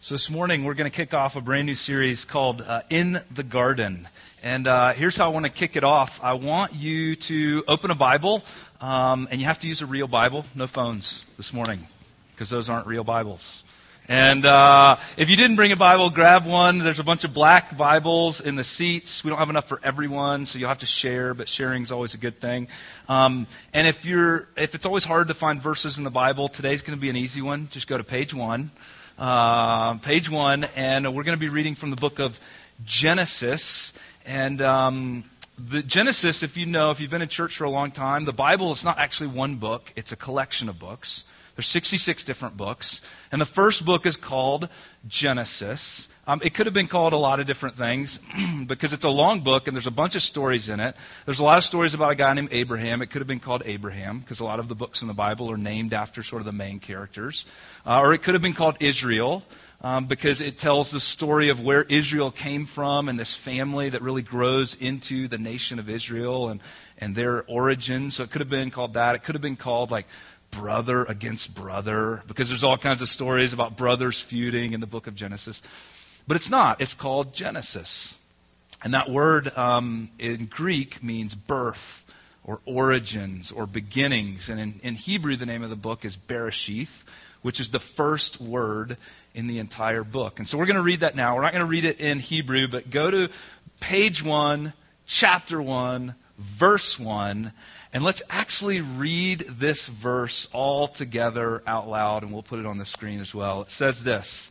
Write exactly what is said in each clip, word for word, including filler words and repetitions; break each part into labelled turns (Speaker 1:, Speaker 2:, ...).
Speaker 1: So this morning we're going to kick off a brand new series called uh, In the Garden. And uh, here's how I want to kick it off. I want you to open a Bible, um, and you have to use a real Bible, no phones this morning, because those aren't real Bibles. And uh, if you didn't bring a Bible, grab one. There's a bunch of black Bibles in the seats. We don't have enough for everyone, so you'll have to share, but sharing is always a good thing. Um, and if you're, if it's always hard to find verses in the Bible, today's going to be an easy one. Just go to page one. Uh, page one, and we're going to be reading from the book of Genesis. And um, the Genesis, if you know, if you've been in church for a long time, the Bible is not actually one book. It's a collection of books. There's sixty-six different books. And the first book is called Genesis. Um, it could have been called a lot of different things because it's a long book and there's a bunch of stories in it. There's a lot of stories about a guy named Abraham. It could have been called Abraham because a lot of the books in the Bible are named after sort of the main characters. Uh, or it could have been called Israel um, because it tells the story of where Israel came from and this family that really grows into the nation of Israel and, and their origin. So it could have been called that. It could have been called like brother against brother because there's all kinds of stories about brothers feuding in the book of Genesis. But it's not. It's called Genesis. And that word um, in Greek means birth or origins or beginnings. And in, in Hebrew, the name of the book is Bereshith, which is the first word in the entire book. And so we're going to read that now. We're not going to read it in Hebrew, but go to page one, chapter one, verse one, and let's actually read this verse all together out loud, and we'll put it on the screen as well. It says this: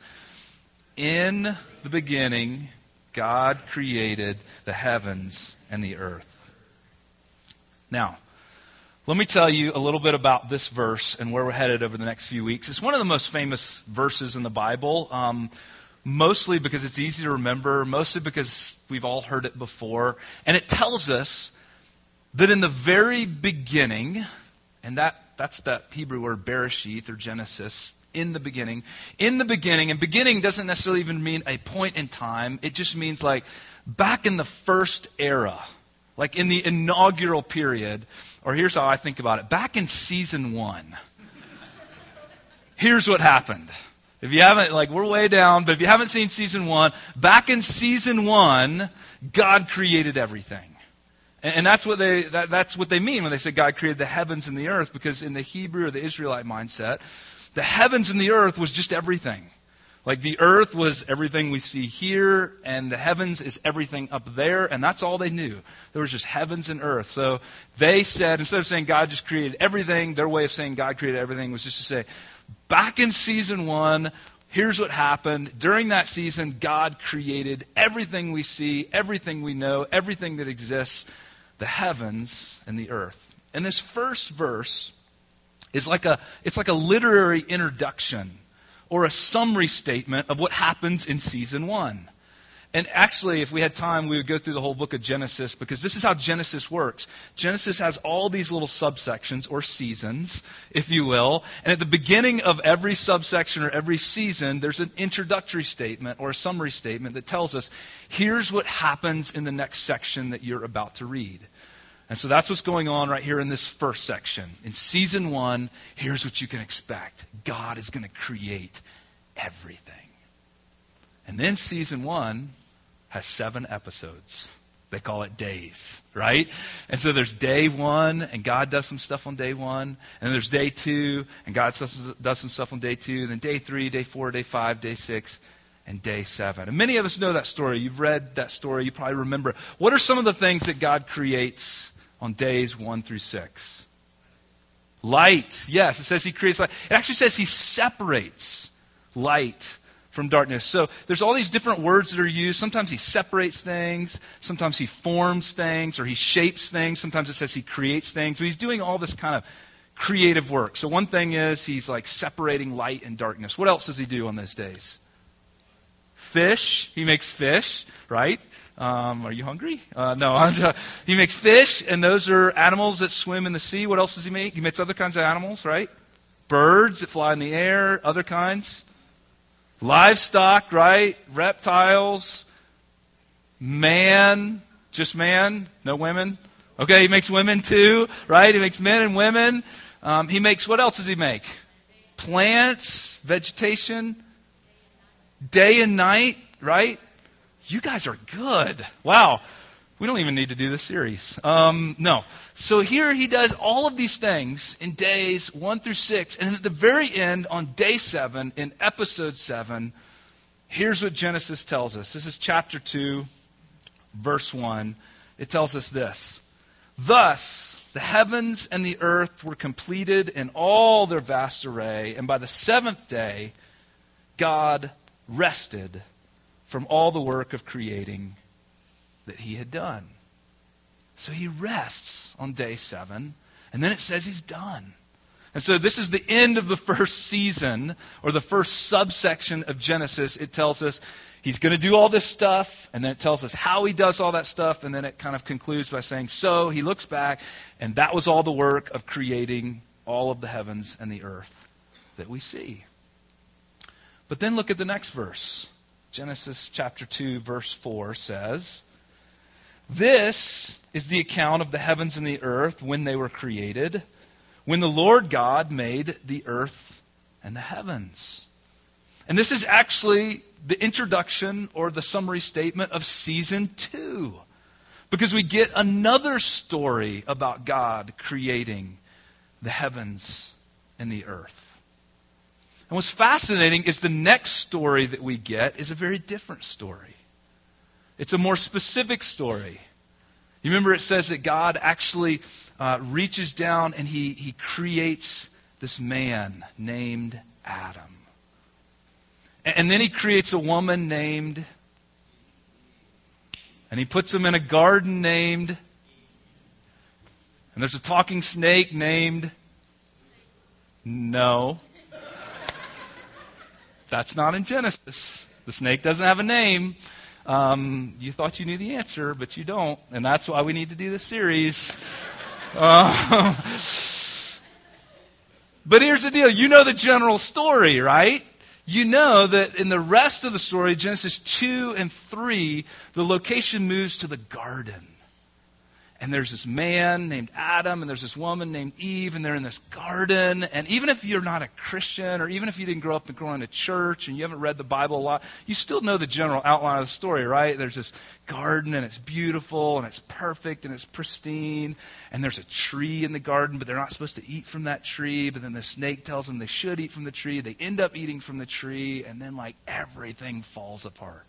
Speaker 1: In the beginning, God created the heavens and the earth. Now, let me tell you a little bit about this verse and where we're headed over the next few weeks. It's one of the most famous verses in the Bible, um, mostly because it's easy to remember, mostly because we've all heard it before. And it tells us that in the very beginning, and that, that's that Hebrew word Bereshith or Genesis, in the beginning. In the beginning, and beginning doesn't necessarily even mean a point in time. It just means like back in the first era, like in the inaugural period, or here's how I think about it. Back in season one, here's what happened. If you haven't, like we're way down, but if you haven't seen season one, back in season one, God created everything. And, and that's what they that, that's what they mean when they say God created the heavens and the earth, because in the Hebrew or the Israelite mindset, the heavens and the earth was just everything. Like the earth was everything we see here, and the heavens is everything up there, and that's all they knew. There was just heavens and earth. So they said, instead of saying God just created everything, their way of saying God created everything was just to say, back in season one, here's what happened. During that season, God created everything we see, everything we know, everything that exists, the heavens and the earth. And this first verse is like a it's like a literary introduction or a summary statement of what happens in season one. And actually, if we had time, we would go through the whole book of Genesis, because this is how Genesis works. Genesis has all these little subsections or seasons, if you will. And at the beginning of every subsection or every season, there's an introductory statement or a summary statement that tells us, here's what happens in the next section that you're about to read. And so that's what's going on right here in this first section. In season one, here's what you can expect. God is going to create everything. And then season one has seven episodes. They call it days, right? And so there's day one, and God does some stuff on day one. And then there's day two, and God does some stuff on day two. Then day three, day four, day five, day six, and day seven. And many of us know that story. You've read that story. You probably remember. What are some of the things that God creates on days one through six? Light. Yes, it says he creates light. It actually says he separates light from darkness. So there's all these different words that are used. Sometimes he separates things. Sometimes he forms things, or he shapes things. Sometimes it says he creates things. But he's doing all this kind of creative work. So one thing is he's like separating light and darkness. What else does he do on those days? Fish. He makes fish, right? Um, are you hungry? Uh, no. Uh, he makes fish, and those are animals that swim in the sea. What else does he make? He makes other kinds of animals, right? Birds that fly in the air, other kinds. Livestock, right? Reptiles. Man. Just man? No women? Okay, he makes women too, right? He makes men and women. Um, he makes, what else does he make? Plants, vegetation. day and night, right? You guys are good. Wow. We don't even need to do this series. Um, no. So here he does all of these things in days one through six. And at the very end, on day seven, in episode seven, here's what Genesis tells us. This is chapter two, verse one. It tells us this. Thus, the heavens and the earth were completed in all their vast array. And by the seventh day, God rested from all the work of creating that he had done. So he rests on day seven, and then it says he's done. And so this is the end of the first season, or the first subsection of Genesis. It tells us he's going to do all this stuff, and then it tells us how he does all that stuff, and then it kind of concludes by saying, so he looks back, and that was all the work of creating all of the heavens and the earth that we see. But then look at the next verse. Genesis chapter two, verse four says, this is the account of the heavens and the earth when they were created, when the Lord God made the earth and the heavens. And this is actually the introduction or the summary statement of season two, because we get another story about God creating the heavens and the earth. And what's fascinating is the next story that we get is a very different story. It's a more specific story. You remember it says that God actually uh, reaches down and he, he creates this man named Adam. And, and then he creates a woman named, and he puts them in a garden named, and there's a talking snake named, no. That's not in Genesis. The snake doesn't have a name. Um, you thought you knew the answer, but you don't. And that's why we need to do this series. Uh, but here's the deal. You know the general story, right? You know that in the rest of the story, Genesis two and three, the location moves to the garden. And there's this man named Adam, and there's this woman named Eve, and they're in this garden. And even if you're not a Christian, or even if you didn't grow up and grow in a church, and you haven't read the Bible a lot, you still know the general outline of the story, right? There's this garden, and it's beautiful, and it's perfect, and it's pristine. And there's a tree in the garden, but they're not supposed to eat from that tree. But then the snake tells them they should eat from the tree. They end up eating from the tree, and then like everything falls apart.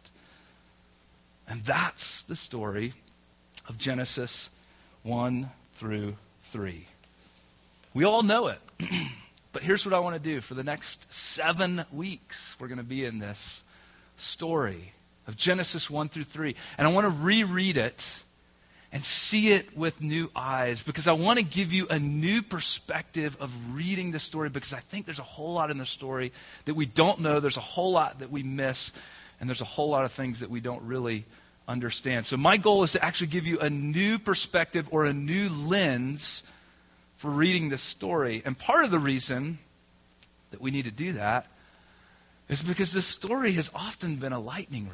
Speaker 1: And that's the story of Genesis one through three. We all know it. But here's what I want to do. For the next seven weeks, we're going to be in this story of Genesis one through three. And I want to reread it and see it with new eyes, because I want to give you a new perspective of reading the story, because I think there's a whole lot in the story that we don't know. There's a whole lot that we miss. And there's a whole lot of things that we don't really understand. So my goal is to actually give you a new perspective or a new lens for reading this story. And part of the reason that we need to do that is because this story has often been a lightning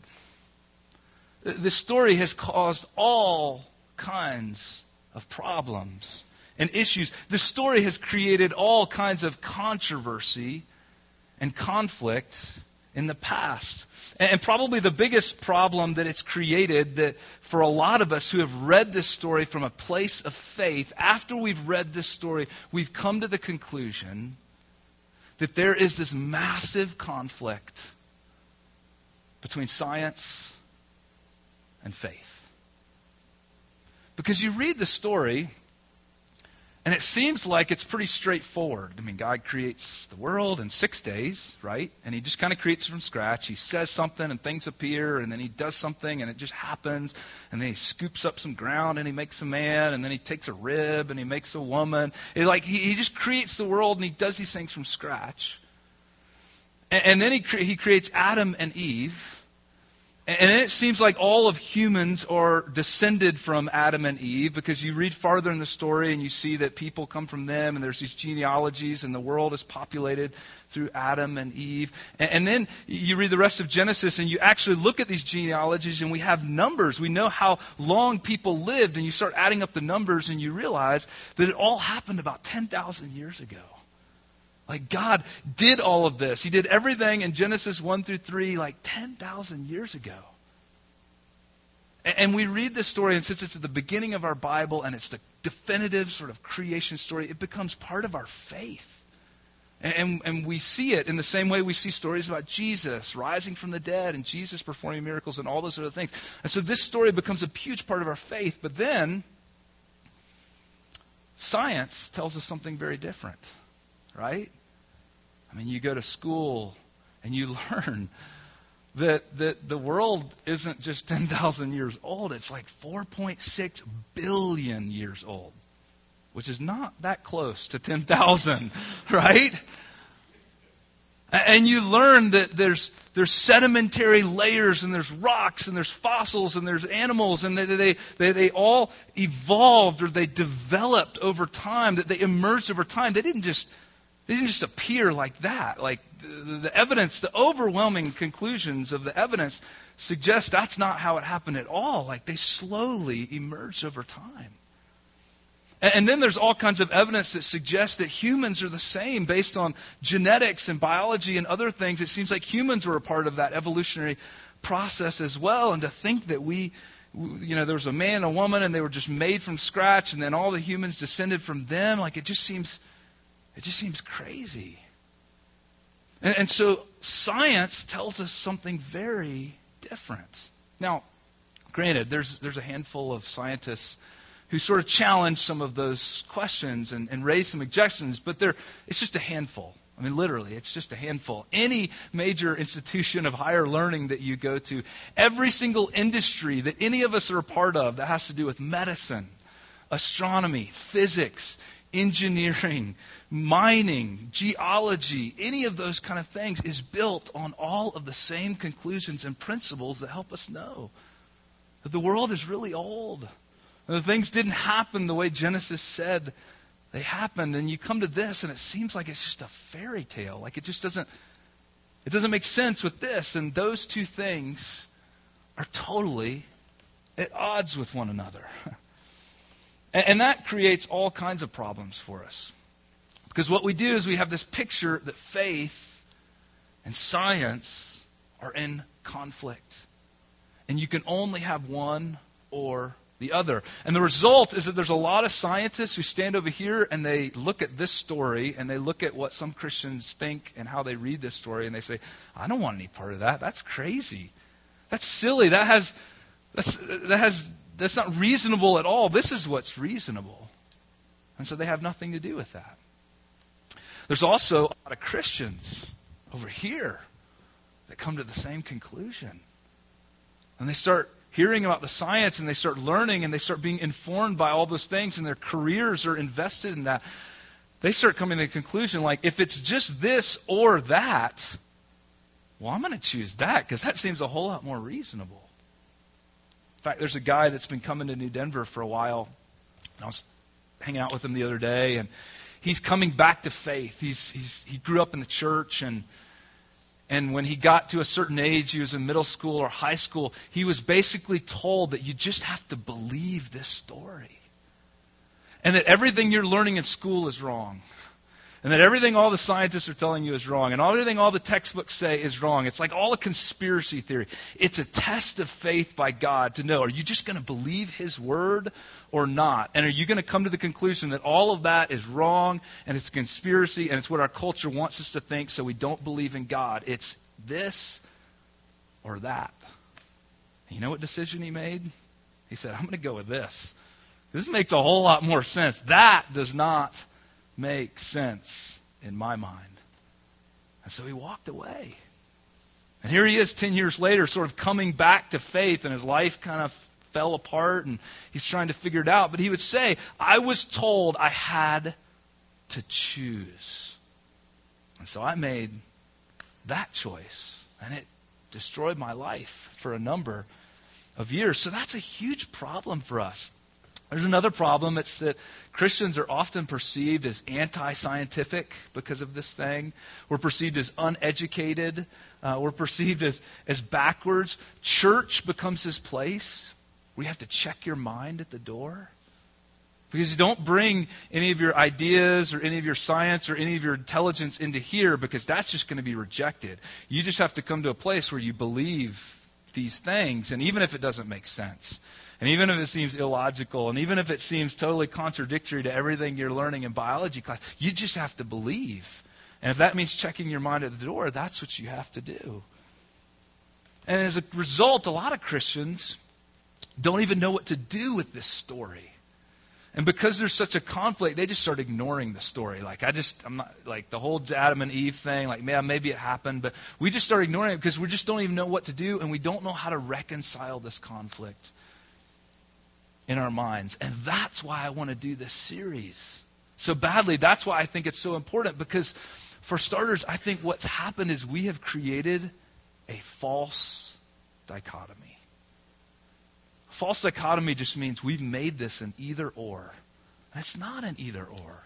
Speaker 1: rod. This story has caused all kinds of problems and issues. This story has created all kinds of controversy and conflict in the past. And probably the biggest problem that it's created, that for a lot of us who have read this story from a place of faith, after we've read this story, we've come to the conclusion that there is this massive conflict between science and faith. Because you read the story, and it seems like it's pretty straightforward. I mean, God creates the world in six days, right? And he just kind of creates it from scratch. He says something and things appear, and then he does something and it just happens. And then he scoops up some ground and he makes a man, and then he takes a rib and he makes a woman. It, like he, he just creates the world, and he does these things from scratch. And, and then he, cre- he creates Adam and Eve. And it seems like all of humans are descended from Adam and Eve, because you read farther in the story and you see that people come from them, and there's these genealogies, and the world is populated through Adam and Eve. And, and then you read the rest of Genesis and you actually look at these genealogies, and we have numbers. We know how long people lived, and you start adding up the numbers and you realize that it all happened about ten thousand years ago. Like God did all of this. He did everything in Genesis one through three like ten thousand years ago. And we read this story, and since it's at the beginning of our Bible and it's the definitive sort of creation story, it becomes part of our faith. And, and we see it in the same way we see stories about Jesus rising from the dead and Jesus performing miracles and all those other things. And so this story becomes a huge part of our faith. But then science tells us something very different, right? I mean, you go to school and you learn that, that the world isn't just ten thousand years old. It's like four point six billion years old, which is not that close to ten thousand, right? And you learn that there's there's sedimentary layers, and there's rocks, and there's fossils, and there's animals, and they they they, they all evolved, or they developed over time, that they emerged over time. They didn't just they didn't just appear like that. Like the, the evidence, the overwhelming conclusions of the evidence suggest that's not how it happened at all. Like they slowly emerged over time. And then there's all kinds of evidence that suggests that humans are the same based on genetics and biology and other things. It seems like humans were a part of that evolutionary process as well. And to think that we, you know, there was a man and a woman and they were just made from scratch and then all the humans descended from them, like it just seems, it just seems crazy. And, and so science tells us something very different. Now, granted, there's there's a handful of scientists who sort of challenge some of those questions and, and raise some objections, but they're, it's just a handful. I mean, literally, it's just a handful. Any major institution of higher learning that you go to, every single industry that any of us are a part of that has to do with medicine, astronomy, physics, engineering, mining, geology, any of those kind of things is built on all of the same conclusions and principles that help us know that the world is really old. And the things didn't happen the way Genesis said they happened. And you come to this and it seems like it's just a fairy tale. Like it just doesn't, it doesn't make sense with this. And those two things are totally at odds with one another. and, and that creates all kinds of problems for us. Because what we do is we have this picture that faith and science are in conflict. And you can only have one or the other. And the result is that there's a lot of scientists who stand over here and they look at this story and they look at what some Christians think and how they read this story and they say, I don't want any part of that. That's crazy. That's silly. That has that's that has that's not reasonable at all. This is what's reasonable. And so they have nothing to do with that. There's also a lot of Christians over here that come to the same conclusion. And they start hearing about the science and they start learning and they start being informed by all those things and their careers are invested in that. They start coming to the conclusion like, if it's just this or that, well, I'm going to choose that because that seems a whole lot more reasonable. In fact, there's a guy that's been coming to New Denver for a while. And I was hanging out with him the other day and he's coming back to faith. He's, he's he grew up in the church and And when he got to a certain age, he was in middle school or high school, he was basically told that you just have to believe this story. And that everything you're learning in school is wrong. And that everything all the scientists are telling you is wrong. And everything all the textbooks say is wrong. It's like all a conspiracy theory. It's a test of faith by God to know, are you just going to believe His word or not? And are you going to come to the conclusion that all of that is wrong and it's a conspiracy and it's what our culture wants us to think, so we don't believe in God? It's this or that. And you know what decision he made? He said, I'm going to go with this. This makes a whole lot more sense. That does not make sense in my mind. And so he walked away. And here he is ten years later, sort of coming back to faith, and his life kind of fell apart and he's trying to figure it out. But he would say, I was told I had to choose. And so I made that choice, and it destroyed my life for a number of years. So that's a huge problem for us. There's another problem. It's that Christians are often perceived as anti-scientific because of this thing. We're perceived as uneducated. Uh, we're perceived as, as backwards. Church becomes this place where you have to check your mind at the door. Because you don't bring any of your ideas or any of your science or any of your intelligence into here, because that's just going to be rejected. You just have to come to a place where you believe these things, and even if it doesn't make sense, and even if it seems illogical, and even if it seems totally contradictory to everything you're learning in biology class, you just have to believe. And if that means checking your mind at the door, that's what you have to do. And as a result, a lot of Christians don't even know what to do with this story. And because there's such a conflict, they just start ignoring the story. Like, I just, I'm not, like, the whole Adam and Eve thing, like, yeah, maybe it happened, but we just start ignoring it because we just don't even know what to do, and we don't know how to reconcile this conflict in our minds. And that's why I want to do this series so badly. That's why I think it's so important, because for starters, I think what's happened is we have created a false dichotomy. False dichotomy just means we've made this an either or. And it's not an either or.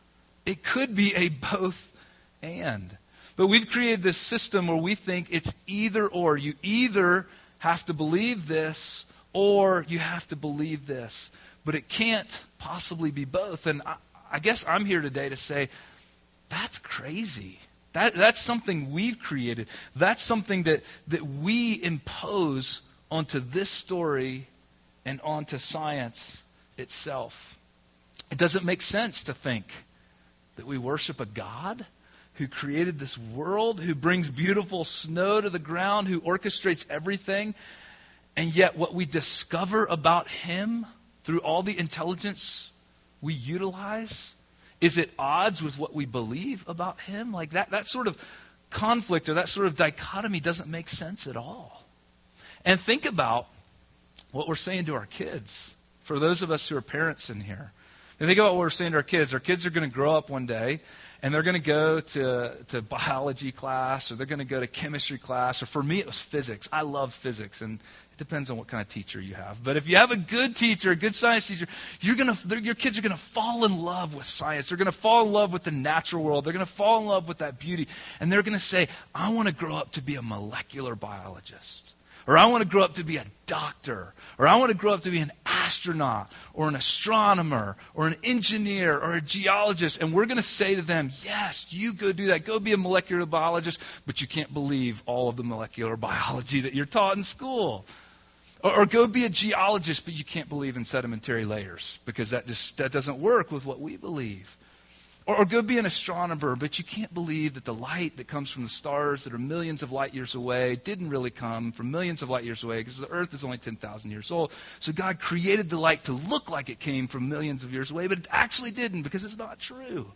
Speaker 1: It could be a both and. But we've created this system where we think it's either or. You either have to believe this or you have to believe this. But it can't possibly be both. And I, I guess I'm here today to say, that's crazy. That, that's something we've created. That's something that, that we impose onto this story and onto science itself. It doesn't make sense to think that we worship a God who created this world, who brings beautiful snow to the ground, who orchestrates everything, and yet what we discover about him through all the intelligence we utilize is at odds with what we believe about him. Like that, that sort of conflict or that sort of dichotomy doesn't make sense at all. And think about what we're saying to our kids. For those of us who are parents in here, and think about what we're saying to our kids. Our kids are going to grow up one day, and they're going to go to, to biology class, or they're going to go to chemistry class, or for me it was physics. I love physics, and it depends on what kind of teacher you have. But if you have a good teacher, a good science teacher, you're gonna, your kids are going to fall in love with science. They're going to fall in love with the natural world. They're going to fall in love with that beauty, and they're going to say, I want to grow up to be a molecular biologist. Or I want to grow up to be a doctor. Or I want to grow up to be an astronaut or an astronomer or an engineer or a geologist. And we're going to say to them, yes, you go do that. Go be a molecular biologist, but you can't believe all of the molecular biology that you're taught in school. Or, or go be a geologist, but you can't believe in sedimentary layers because that just that doesn't work with what we believe. Or, or go be an astronomer, but you can't believe that the light that comes from the stars that are millions of light years away didn't really come from millions of light years away because the earth is only ten thousand years old. So God created the light to look like it came from millions of years away, but it actually didn't because it's not true.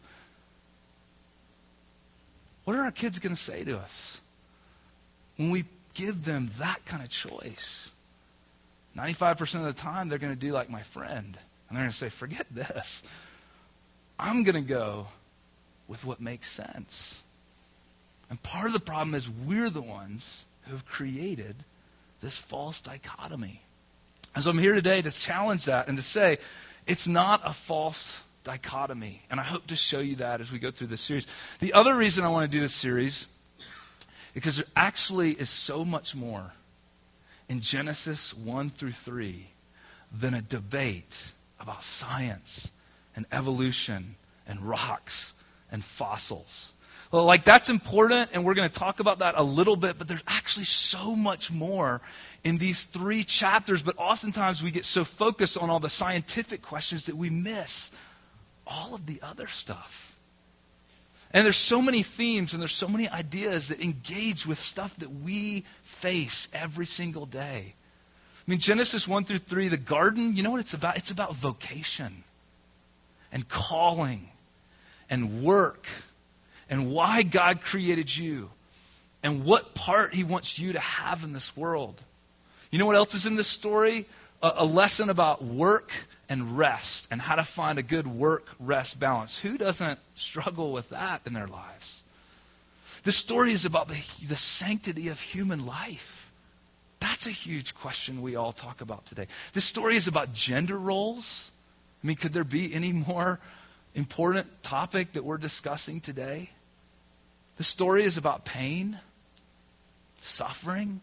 Speaker 1: What are our kids going to say to us when we give them that kind of choice? ninety-five percent of the time, they're going to do like my friend. And they're going to say, forget this. I'm going to go with what makes sense. And part of the problem is we're the ones who have created this false dichotomy. And so I'm here today to challenge that and to say it's not a false dichotomy. And I hope to show you that as we go through this series. The other reason I want to do this series is because there actually is so much more in Genesis one through three than a debate about science and evolution and rocks and fossils. Well, like that's important, and we're going to talk about that a little bit, but there's actually so much more in these three chapters, but oftentimes we get so focused on all the scientific questions that we miss all of the other stuff. And there's so many themes and there's so many ideas that engage with stuff that we face every single day. I mean, Genesis one through three, the garden, you know what it's about? It's about vocation and calling and work and why God created you and what part he wants you to have in this world. You know what else is in this story? A, a lesson about work and rest and how to find a good work-rest balance. Who doesn't struggle with that in their lives? This story is about the, the sanctity of human life. That's a huge question we all talk about today. This story is about gender roles. I mean, could there be any more important topic that we're discussing today? The story is about pain, suffering,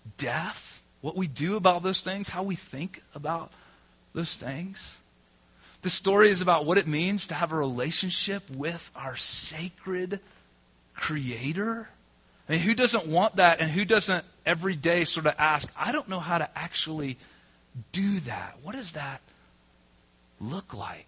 Speaker 1: death, what we do about those things, how we think about those things. This story is about what it means to have a relationship with our sacred Creator. I mean, who doesn't want that, and who doesn't every day sort of ask, I don't know how to actually do that. What does that look like?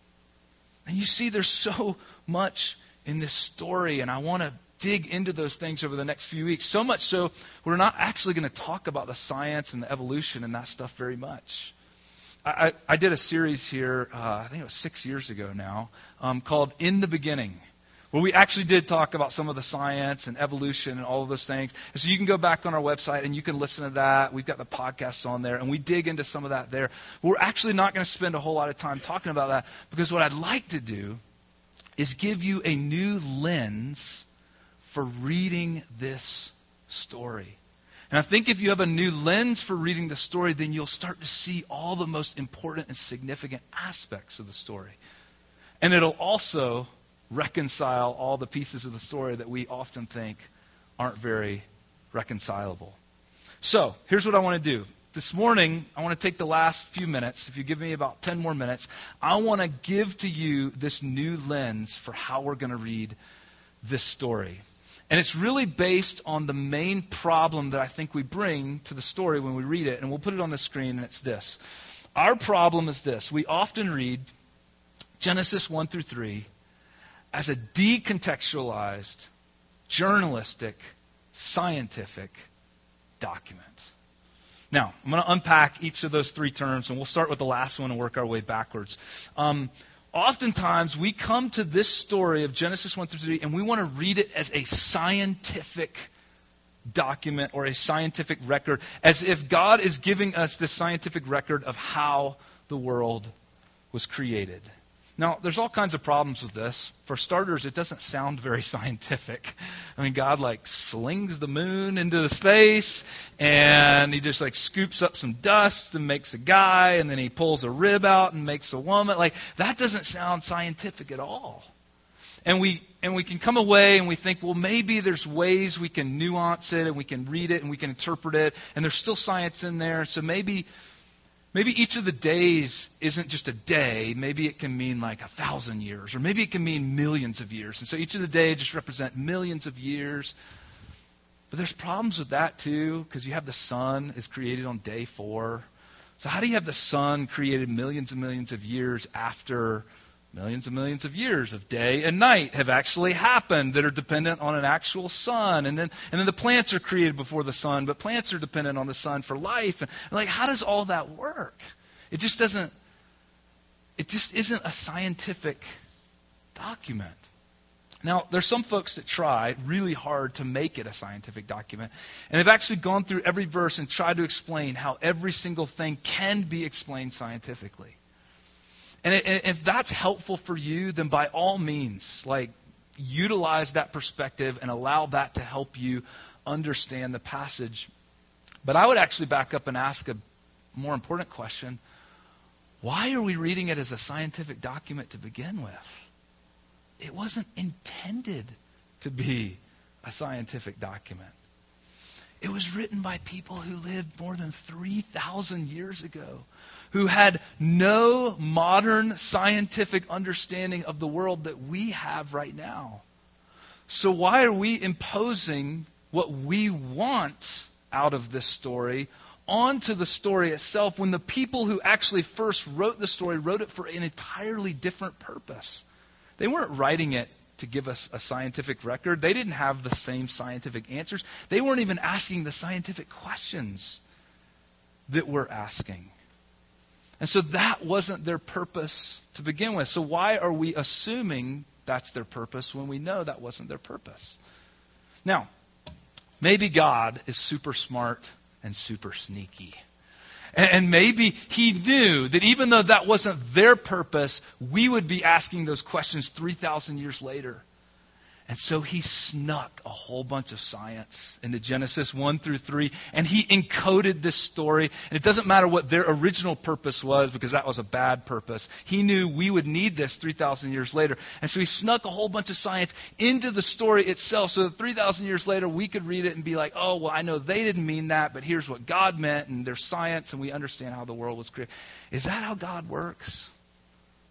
Speaker 1: And you see, there's so much in this story, and I want to dig into those things over the next few weeks. So much so, we're not actually going to talk about the science and the evolution and that stuff very much. I, I, I did a series here, uh, I think it was six years ago now, um, called In the Beginning, where we actually did talk about some of the science and evolution and all of those things. And so you can go back on our website and you can listen to that. We've got the podcasts on there, and we dig into some of that there. We're actually not going to spend a whole lot of time talking about that, because what I'd like to do is give you a new lens for reading this story. And I think if you have a new lens for reading the story, then you'll start to see all the most important and significant aspects of the story. And it'll also reconcile all the pieces of the story that we often think aren't very reconcilable. So, here's what I want to do. This morning, I want to take the last few minutes. If you give me about ten more minutes, I want to give to you this new lens for how we're going to read this story. And it's really based on the main problem that I think we bring to the story when we read it. And we'll put it on the screen, and it's this. Our problem is this. We often read Genesis one through three as a decontextualized, journalistic, scientific document. Now, I'm going to unpack each of those three terms, and we'll start with the last one and work our way backwards. Um, oftentimes, we come to this story of Genesis one through three, and we want to read it as a scientific document or a scientific record, as if God is giving us this scientific record of how the world was created. Now, there's all kinds of problems with this. For starters, it doesn't sound very scientific. I mean, God like slings the moon into the space, and he just like scoops up some dust and makes a guy, and then he pulls a rib out and makes a woman. Like, that doesn't sound scientific at all. And we and we can come away and we think, well, maybe there's ways we can nuance it and we can read it and we can interpret it, and there's still science in there. So maybe Maybe each of the days isn't just a day. Maybe it can mean like a thousand years, or maybe it can mean millions of years. And so each of the days just represent millions of years. But there's problems with that too, because you have the sun is created on day four. So how do you have the sun created millions and millions of years after millions and millions of years of day and night have actually happened that are dependent on an actual sun? And then and then the plants are created before the sun, but plants are dependent on the sun for life. And like, how does all that work? It just doesn't, it just isn't a scientific document. Now, there's some folks that try really hard to make it a scientific document, and they've actually gone through every verse and tried to explain how every single thing can be explained scientifically. And if that's helpful for you, then by all means, like, utilize that perspective and allow that to help you understand the passage. But I would actually back up and ask a more important question. Why are we reading it as a scientific document to begin with? It wasn't intended to be a scientific document. It was written by people who lived more than three thousand years ago, who had no modern scientific understanding of the world that we have right now. So why are we imposing what we want out of this story onto the story itself, when the people who actually first wrote the story wrote it for an entirely different purpose? They weren't writing it to give us a scientific record. They didn't have the same scientific answers. They weren't even asking the scientific questions that we're asking. And so that wasn't their purpose to begin with. So why are we assuming that's their purpose when we know that wasn't their purpose? Now, maybe God is super smart and super sneaky. And maybe he knew that even though that wasn't their purpose, we would be asking those questions three thousand years later. And so he snuck a whole bunch of science into Genesis one through three, and he encoded this story. And it doesn't matter what their original purpose was, because that was a bad purpose. He knew we would need this three thousand years later. And so he snuck a whole bunch of science into the story itself, so that three thousand years later we could read it and be like, oh, well, I know they didn't mean that, but here's what God meant, and there's science, and we understand how the world was created. Is that how God works?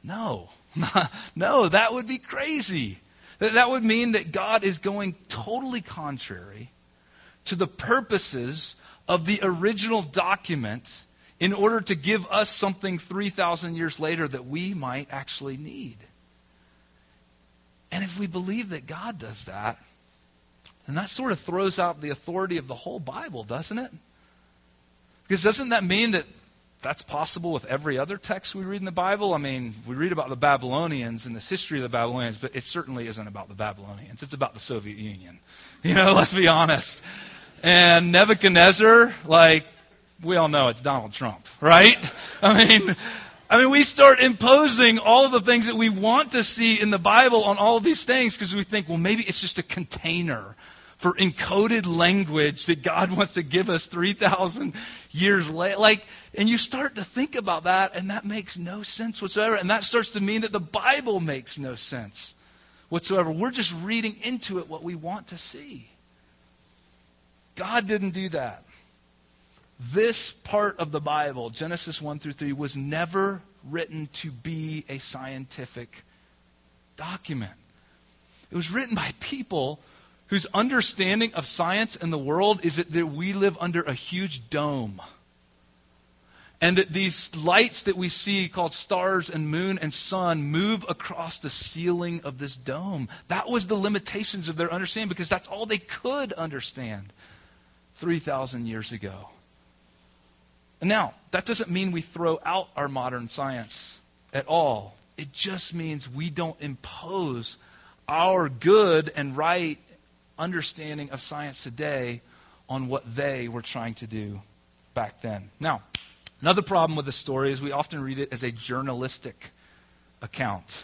Speaker 1: No. No, that would be crazy. That would mean that God is going totally contrary to the purposes of the original document in order to give us something three thousand years later that we might actually need. And if we believe that God does that, then that sort of throws out the authority of the whole Bible, doesn't it? Because doesn't that mean that that's possible with every other text we read in the Bible? I mean, we read about the Babylonians and this history of the Babylonians, but it certainly isn't about the Babylonians. It's about the Soviet Union. You know, let's be honest. And Nebuchadnezzar, like, we all know it's Donald Trump, right? I mean, I mean, we start imposing all of the things that we want to see in the Bible on all of these things because we think, well, maybe it's just a container for encoded language that God wants to give us three thousand years later. Like, and you start to think about that, and that makes no sense whatsoever. And that starts to mean that the Bible makes no sense whatsoever. We're just reading into it what we want to see. God didn't do that. This part of the Bible, Genesis one through three, was never written to be a scientific document. It was written by people whose understanding of science and the world is that we live under a huge dome. And that these lights that we see called stars and moon and sun move across the ceiling of this dome. That was the limitations of their understanding because that's all they could understand three thousand years ago. And now, that doesn't mean we throw out our modern science at all. It just means we don't impose our good and right understanding of science today on what they were trying to do back then. Now, another problem with the story is we often read it as a journalistic account.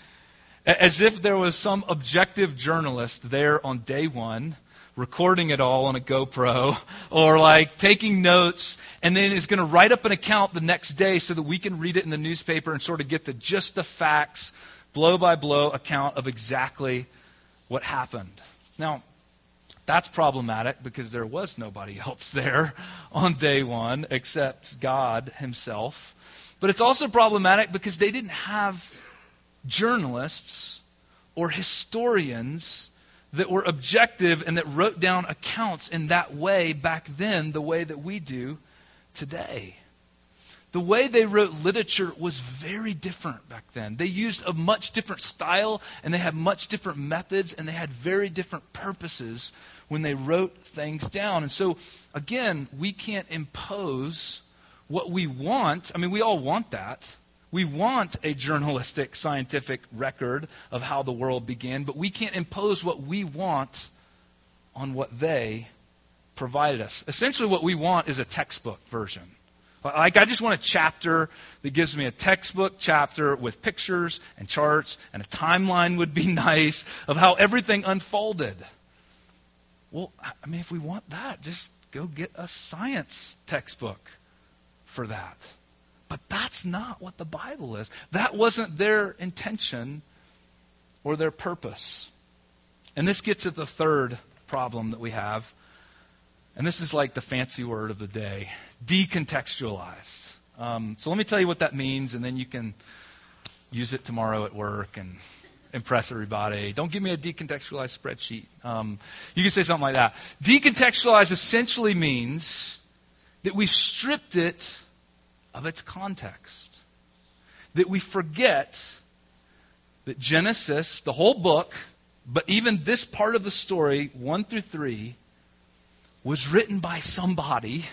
Speaker 1: As if there was some objective journalist there on day one recording it all on a GoPro or like taking notes and then is going to write up an account the next day so that we can read it in the newspaper and sort of get the just the facts, blow by blow account of exactly what happened. Now, that's problematic because there was nobody else there on day one except God himself. But it's also problematic because they didn't have journalists or historians that were objective and that wrote down accounts in that way back then the way that we do today. The way they wrote literature was very different back then. They used a much different style and they had much different methods and they had very different purposes when they wrote things down. And so, again, we can't impose what we want. I mean, we all want that. We want a journalistic, scientific record of how the world began, but we can't impose what we want on what they provided us. Essentially, what we want is a textbook version. Like, I just want a chapter that gives me a textbook chapter with pictures and charts, and a timeline would be nice of how everything unfolded. Well, I mean, if we want that, just go get a science textbook for that. But that's not what the Bible is. That wasn't their intention or their purpose. And this gets at the third problem that we have. And this is like the fancy word of the day, decontextualized. Um, so let me tell you what that means, and then you can use it tomorrow at work and impress everybody. Don't give me a decontextualized spreadsheet. Um, you can say something like that. Decontextualized essentially means that we stripped it of its context. That we forget that Genesis, the whole book, but even this part of the story, one through three, was written by somebody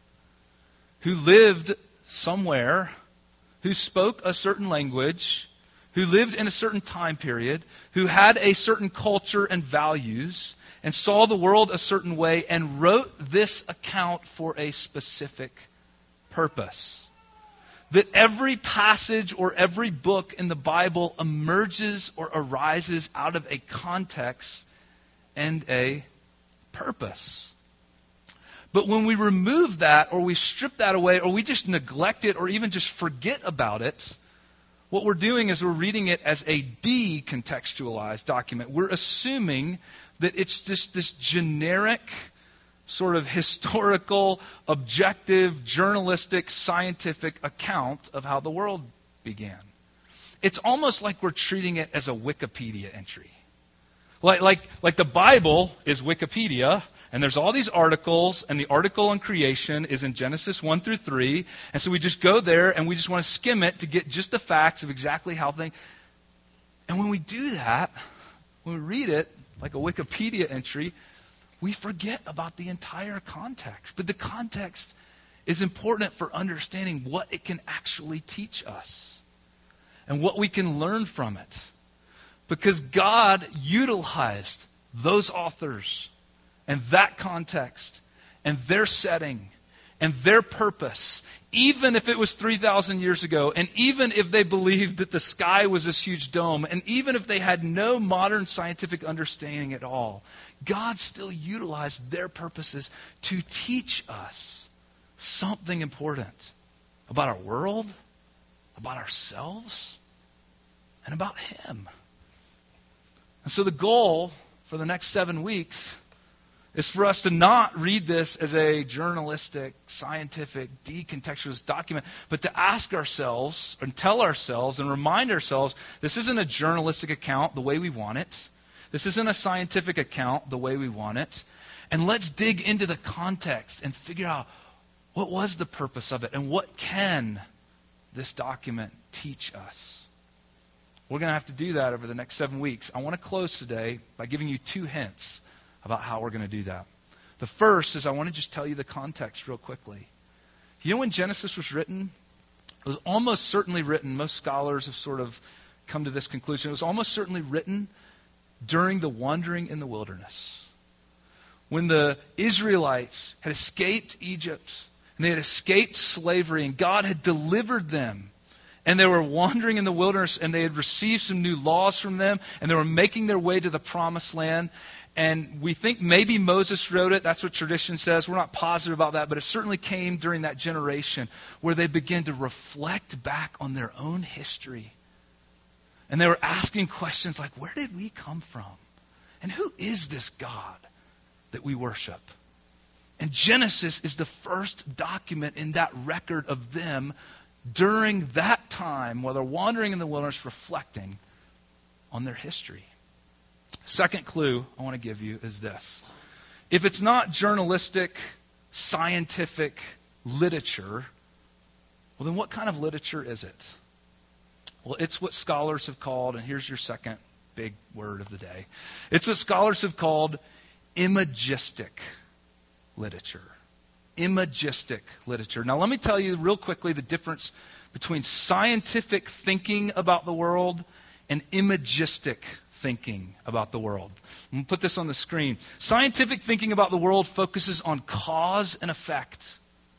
Speaker 1: who lived somewhere, who spoke a certain language, who lived in a certain time period, who had a certain culture and values, and saw the world a certain way, and wrote this account for a specific purpose. That every passage or every book in the Bible emerges or arises out of a context and a purpose. But when we remove that, or we strip that away, or we just neglect it, or even just forget about it, what we're doing is we're reading it as a decontextualized document. We're assuming that it's just this generic, sort of historical, objective, journalistic, scientific account of how the world began. it's almost like we're treating it as a Wikipedia entry. Like, like, like the Bible is Wikipedia, and there's all these articles, and the article on creation is in Genesis one through three, and so we just go there and we just want to skim it to get just the facts of exactly how things. And when we do that, when we read it like a Wikipedia entry, we forget about the entire context. But the context is important for understanding what it can actually teach us and what we can learn from it. Because God utilized those authors and that context and their setting and their purpose, even if it was three thousand years ago, and even if they believed that the sky was this huge dome, and even if they had no modern scientific understanding at all, God still utilized their purposes to teach us something important about our world, about ourselves, and about Him. And so the goal for the next seven weeks is for us to not read this as a journalistic, scientific, decontextualized document, but to ask ourselves and tell ourselves and remind ourselves this isn't a journalistic account the way we want it. This isn't a scientific account the way we want it. And let's dig into the context and figure out what was the purpose of it and what can this document teach us. We're going to have to do that over the next seven weeks. I want to close today by giving you two hints about how we're going to do that. The first is I want to just tell you the context real quickly. You know when Genesis was written? It was almost certainly written, most scholars have sort of come to this conclusion, it was almost certainly written during the wandering in the wilderness. When the Israelites had escaped Egypt, and they had escaped slavery, and God had delivered them, and they were wandering in the wilderness, and they had received some new laws from them, and they were making their way to the promised land. And we think maybe Moses wrote it. That's what tradition says. We're not positive about that, but it certainly came during that generation where they began to reflect back on their own history. And they were asking questions like, where did we come from? And who is this God that we worship? And Genesis is the first document in that record of them during that time while they're wandering in the wilderness reflecting on their history. Second clue I want to give you is this. If it's not journalistic, scientific literature, well then what kind of literature is it? Well, it's what scholars have called, and here's your second big word of the day. It's what scholars have called imagistic literature. Imagistic literature. Now let me tell you real quickly the difference between scientific thinking about the world and imagistic thinking about the world. I'm going to put this on the screen. Scientific thinking about the world focuses on cause and effect,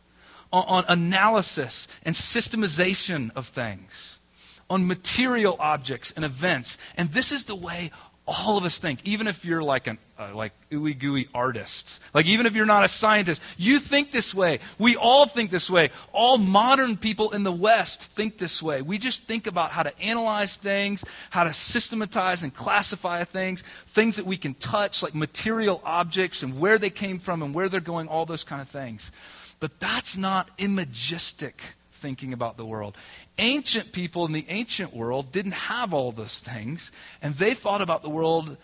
Speaker 1: on, on analysis and systemization of things, on material objects and events. And this is the way all of us think, even if you're like an uh, like ooey gooey artist, like even if you're not a scientist, you think this way. We all think this way. All modern people in the West think this way. We just think about how to analyze things, how to systematize and classify things, things that we can touch, like material objects and where they came from and where they're going, all those kind of things. But that's not imagistic thinking about the world. Ancient people in the ancient world didn't have all those things, and they thought about the world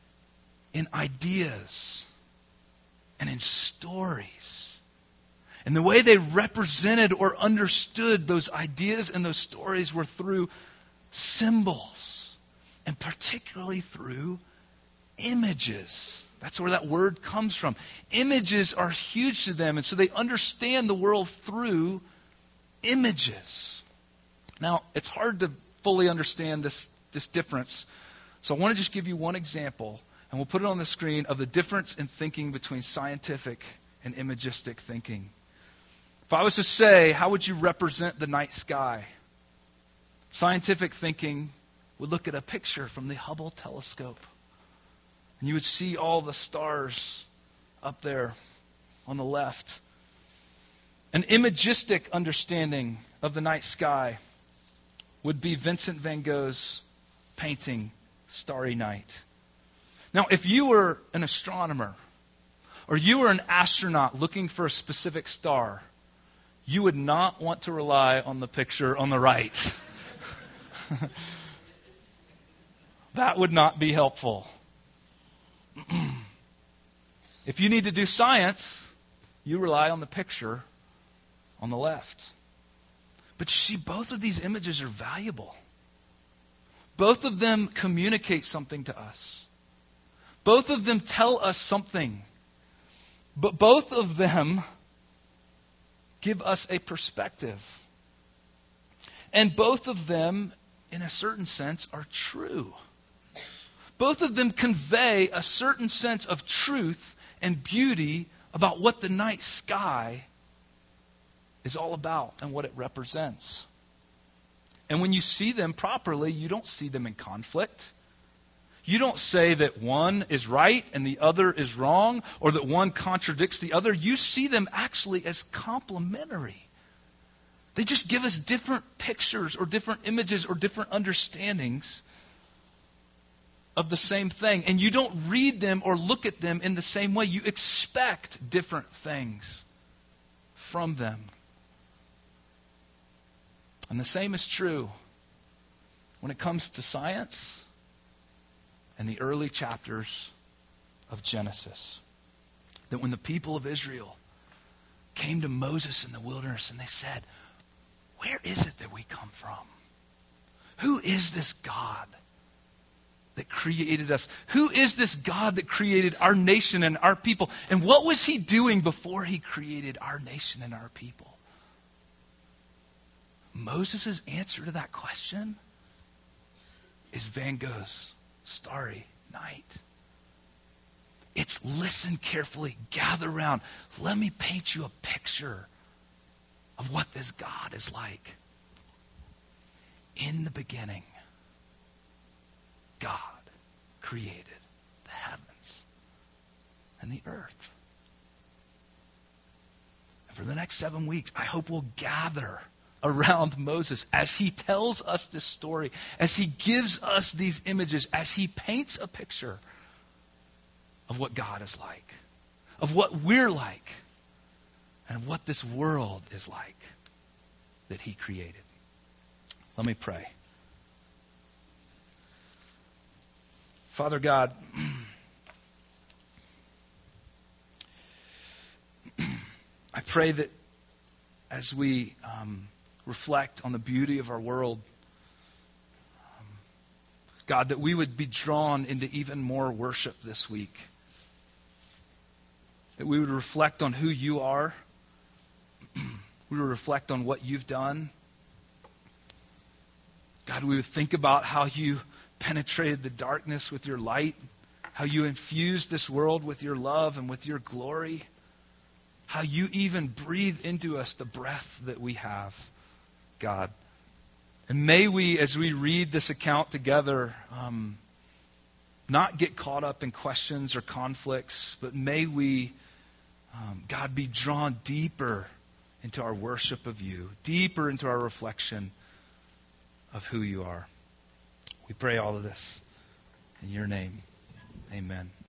Speaker 1: in ideas and in stories. And the way they represented or understood those ideas and those stories were through symbols, and particularly through images. That's where that word comes from. Images are huge to them, and so they understand the world through images. Now, it's hard to fully understand this, this difference, so I want to just give you one example, and we'll put it on the screen, of the difference in thinking between scientific and imagistic thinking. If I was to say, how would you represent the night sky? Scientific thinking would look at a picture from the Hubble telescope, and you would see all the stars up there on the left. An imagistic understanding of the night sky would be Vincent van Gogh's painting, Starry Night. Now, if you were an astronomer, or you were an astronaut looking for a specific star, you would not want to rely on the picture on the right. That would not be helpful. If you need to do science, you rely on the picture on the left. But you see, both of these images are valuable. Both of them communicate something to us. Both of them tell us something. But both of them give us a perspective. And both of them, in a certain sense, are true. Both of them convey a certain sense of truth and beauty about what the night sky is all about and what it represents. And when you see them properly, you don't see them in conflict. You don't say that one is right and the other is wrong, or that one contradicts the other. You see them actually as complementary. They just give us different pictures or different images or different understandings of the same thing. And you don't read them or look at them in the same way. You expect different things from them. And the same is true when it comes to science and the early chapters of Genesis. That when the people of Israel came to Moses in the wilderness and they said, "Where is it that we come from? Who is this God that created us? Who is this God that created our nation and our people? And what was he doing before he created our nation and our people?" Moses' answer to that question is Van Gogh's Starry Night. It's listen carefully, gather around. Let me paint you a picture of what this God is like. In the beginning, God created the heavens and the earth. And for the next seven weeks, I hope we'll gather around Moses as he tells us this story, as he gives us these images, as he paints a picture of what God is like, of what we're like, and what this world is like that he created. Let me pray. Father God, I pray that as we um, reflect on the beauty of our world, um, God, that we would be drawn into even more worship this week. That we would reflect on who you are. We would reflect on what you've done. God, we would think about how you penetrated the darkness with your light, how you infused this world with your love and with your glory, how you even breathe into us the breath that we have, God. And may we, as we read this account together, um, not get caught up in questions or conflicts, but may we, um, God, be drawn deeper into our worship of you, deeper into our reflection of who you are. We pray all of this in your name. Amen.